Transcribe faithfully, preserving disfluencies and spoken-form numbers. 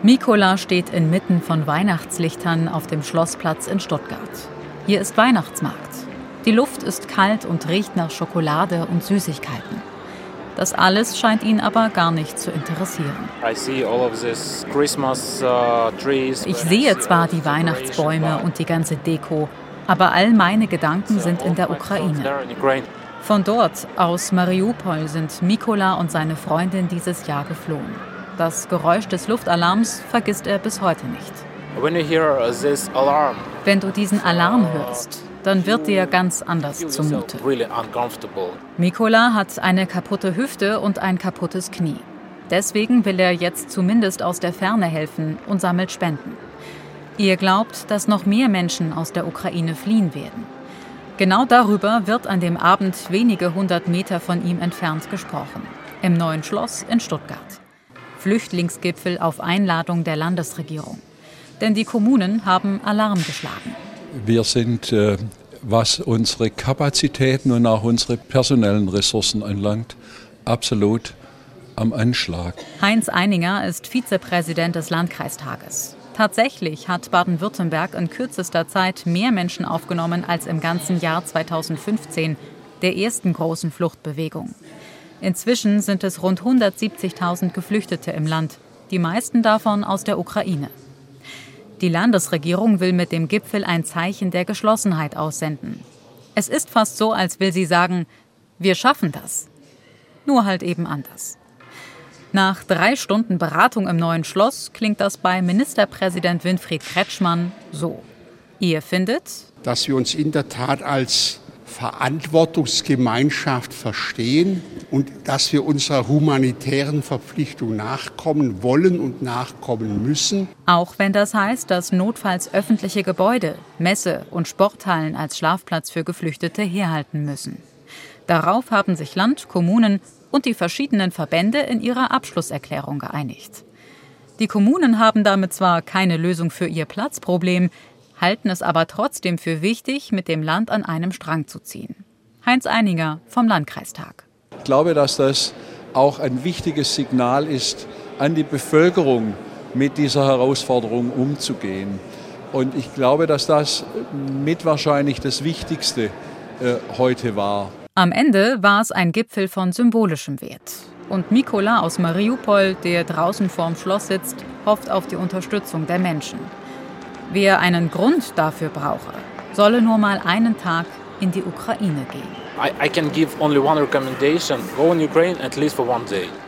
Mykola steht inmitten von Weihnachtslichtern auf dem Schlossplatz in Stuttgart. Hier ist Weihnachtsmarkt. Die Luft ist kalt und riecht nach Schokolade und Süßigkeiten. Das alles scheint ihn aber gar nicht zu interessieren. Ich sehe zwar die Weihnachtsbäume und die ganze Deko, aber all meine Gedanken sind in der Ukraine. Von dort, aus Mariupol, sind Mykola und seine Freundin dieses Jahr geflohen. Das Geräusch des Luftalarms vergisst er bis heute nicht. Wenn du diesen Alarm hörst, dann wird dir ganz anders zumute. Mykola hat eine kaputte Hüfte und ein kaputtes Knie. Deswegen will er jetzt zumindest aus der Ferne helfen und sammelt Spenden. Ihr glaubt, dass noch mehr Menschen aus der Ukraine fliehen werden. Genau darüber wird an dem Abend wenige hundert Meter von ihm entfernt gesprochen. Im Neuen Schloss in Stuttgart. Flüchtlingsgipfel auf Einladung der Landesregierung. Denn die Kommunen haben Alarm geschlagen. Wir sind, äh, was unsere Kapazitäten und auch unsere personellen Ressourcen anlangt, absolut am Anschlag. Heinz Eininger ist Vizepräsident des Landkreistages. Tatsächlich hat Baden-Württemberg in kürzester Zeit mehr Menschen aufgenommen als im ganzen Jahr zweitausendfünfzehn, der ersten großen Fluchtbewegung. Inzwischen sind es rund hundertsiebzigtausend Geflüchtete im Land, die meisten davon aus der Ukraine. Die Landesregierung will mit dem Gipfel ein Zeichen der Geschlossenheit aussenden. Es ist fast so, als will sie sagen, wir schaffen das. Nur halt eben anders. Nach drei Stunden Beratung im Neuen Schloss klingt das bei Ministerpräsident Winfried Kretschmann so. Ihr findet, dass wir uns in der Tat als Verantwortungsgemeinschaft verstehen und dass wir unserer humanitären Verpflichtung nachkommen wollen und nachkommen müssen. Auch wenn das heißt, dass notfalls öffentliche Gebäude, Messe- und Sporthallen als Schlafplatz für Geflüchtete herhalten müssen. Darauf haben sich Land, Kommunen und die verschiedenen Verbände in ihrer Abschlusserklärung geeinigt. Die Kommunen haben damit zwar keine Lösung für ihr Platzproblem, halten es aber trotzdem für wichtig, mit dem Land an einem Strang zu ziehen. Heinz Eininger vom Landkreistag. Ich glaube, dass das auch ein wichtiges Signal ist, an die Bevölkerung mit dieser Herausforderung umzugehen. Und ich glaube, dass das mit wahrscheinlich das Wichtigste äh, heute war. Am Ende war es ein Gipfel von symbolischem Wert. Und Mykola aus Mariupol, der draußen vorm Schloss sitzt, hofft auf die Unterstützung der Menschen. Wer einen Grund dafür brauche, solle nur mal einen Tag in die Ukraine gehen. I, I can give only one recommendation: go in Ukraine at least for one day.